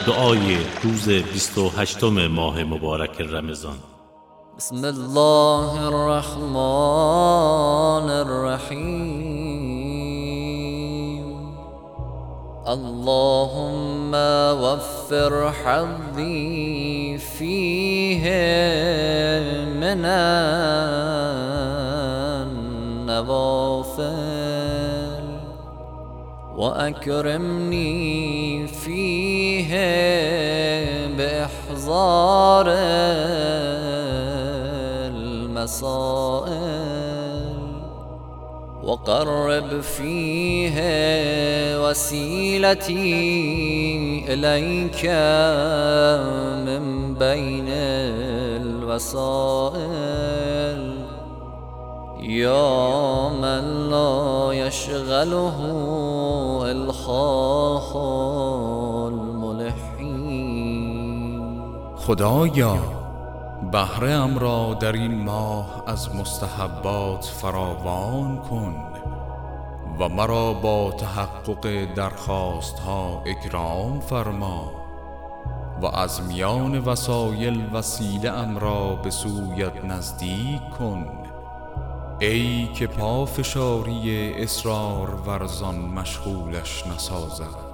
دعای روز 28 ماه مبارک رمضان. بسم الله الرحمن الرحیم. اللهم وفر حظی فیه من النوافل وأكرمني فيه بإحضار المسائل وقرب فيه وسيلتي إليك من بين الوسائل يا من لا يشغله الخاخ الملحين. خدایا بهره ام را در این ماه از مستحبات فراوان کن و مرا با تحقق درخواست ها اکرام فرما و از میان وسایل وسیله ام را به سویت نزدیک کن، ای که پافشاری اصرار ورزان مشغولش نسازد.